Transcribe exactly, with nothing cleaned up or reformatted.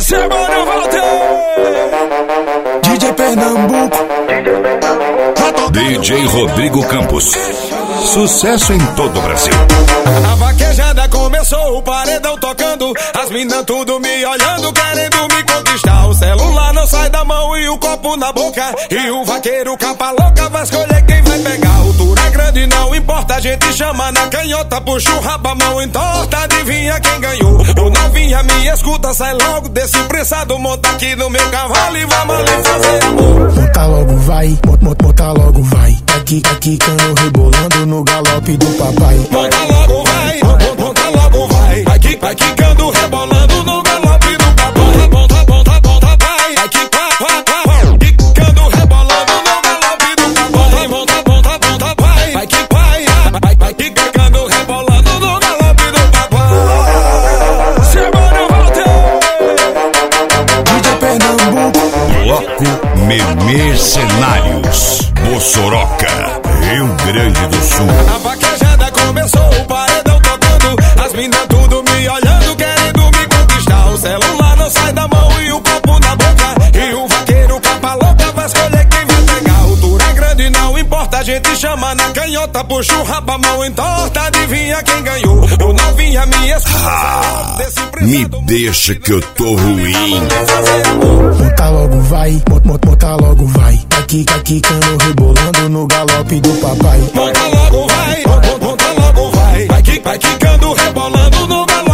Semana Walter, D J Pernambuco, D J Rodrigo Campos. Sucesso em todo o Brasil. A vaquejada começou, o paredão tocando, as minas tudo me olhando, querendo me conquistar. O celular não sai da mão e o copo na boca, e o vaqueiro capa louca vai escolher quem vai pegar. Altura é grande, não importa, a gente chama na canhota, puxa o rabo, a mão entorta, adivinha quem ganhou. O novinha me escuta, sai logo desse prensado, monta aqui no meu cavalo e vamos ali fazer amor. Monta logo vai, monta logo vai, aqui, aqui cano rebolando no galope do papai. Monta logo vai, monta logo vai, aqui, vai quicando, rebolando no galope do papai. Monta, monta, monta, vai, aqui, vai, vai, vai, quicando, rebolando no galope do papai. Monta, monta, monta, vai, vai, que vai, vai, vai, quicando, rebolando no galope do papai. Semana Walter, D J Pernambuco, Bloco Mercenários, Mossorocca, Rio Grande do Sul. a vaquejada começou, o paredão tocando, as minas tudo me olhando, querendo me conquistar. O celular não sai da mão e o copo na boca, e o vaqueiro capa louca vai escolher quem vai pegar. A altura é grande, não importa, a gente chama na canhota, puxa o rabo, a mão entorta, adivinha quem ganhou. O novinha me escuta, Ah, me deixa que eu tô ruim. Monta logo vai, monta logo vai, aqui, aqui cano rebolando no galope do papai. Monta logo vai, monta logo vai, vai, vai quicando, rebolando no galope.